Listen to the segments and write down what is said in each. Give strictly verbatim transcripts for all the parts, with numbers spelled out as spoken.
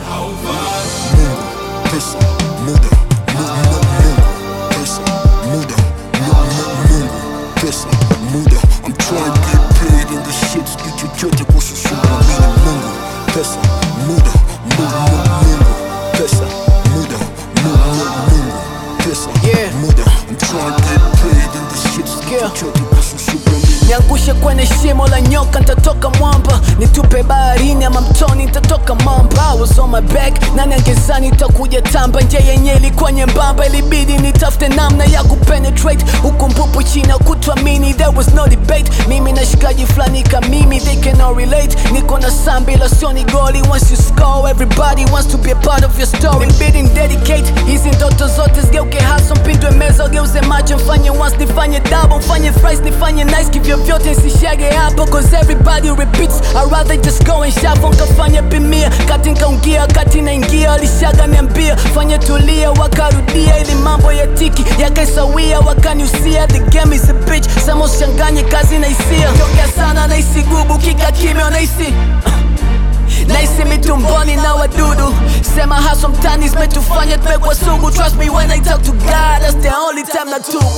Mungu, pesa, muda, Mungu, pesa, muda, Mungu, pesa, muda. I'm trying to get paid in this shit. Sijui chochote kuhusu shughuli mimi. Mungu, pesa, muda, Mungu, pesa, muda, Mungu, pesa, muda. I'm trying to get paid in this shit. Sijui chochote kuhusu shughuli mimi. Niangushe kwenye shimo la nyoka, nitatoka mwamba. Nitupe baharini ama mtoni, nitatoka mamba. I was on my back, nani angezani nitakuja tamba. Nje yenye ilikuwa nyembamba, ilibidi nitafute namna ya kupenetrate. Huku mpupu chini kutuamini, there was no debate. Mimi na shikaji flani ka mimi, they cannot relate. Niko na sambi la sioni goli. Once you score, everybody wants to be a part of your story. Ilibidi dedicate, hizi ndoto zote zigeuke hustle. Mpindwe meza, geuze macho, mfanye once, nifanye double. Mfanye fries, nifanye nice, kivyo vyote nsishage hapo. Cause everybody repeats, I'd rather just go and shuffle. Nkafanya pimia, kati nkaungia, kati naingia. Alishaga niambia, fanya tulia, wakarudia. Ili mambo ya tiki, yakaisawia, wakaniusia. The game is a bitch, sama ushanganye kazi na hisia. Kiongea sana na isi gubu, kika kimya na isi naisi mitumboni na wadudu. Sema haso mtani zimetufanya tumekwa sugu. Trust me when I talk to God, that's the only time na tu.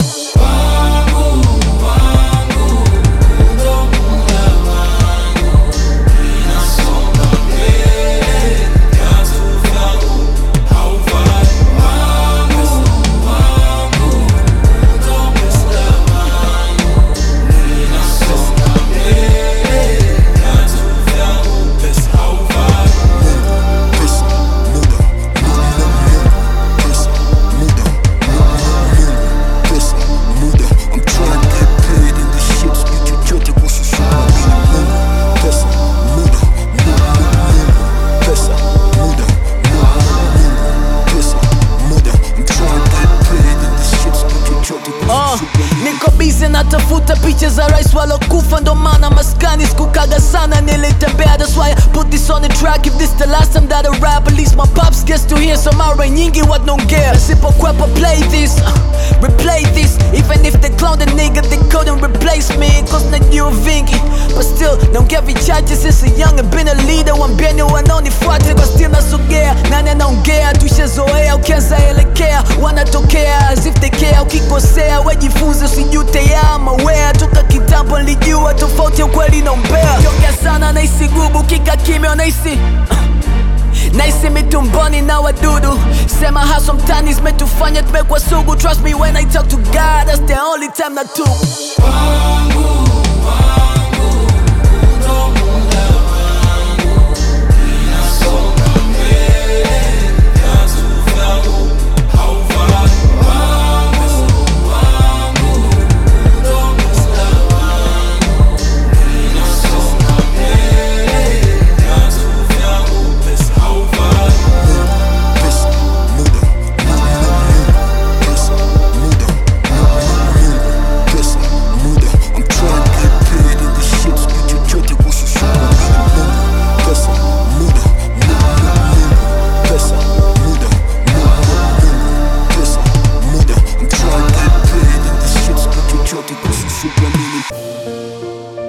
Uh, niko busy natafuta picha za rais walokufa, ndo maana maskani sikukaga sana, nilitembea. That's why I put this on the track. If this the last time that I rap, at least my pops gets to hear. So mara nyingi wanaongea, sipokwepa play this, uh, replay this. Even if they clown the nigga, they couldn't replace me. Cause najua vingi, but still naongea vichache. Since a young and been a leader, wambieni wanaonifuata. Kwa still nasogea, nani anaongea, tushazoea. Ukianza elekea, wanatokea as if they care. Ukikosea, wejifunze usijute ya mawea. Toka kitambo nilijua tofauti ya ukweli na umbea. Kiongea sana na isi gubu, kika kimya na isi naisi mitumboni na wadudu. Sema haso mtani zimetufanya tumekwa sugu. Trust me when I talk to God, that's the only time na tu. Super mini.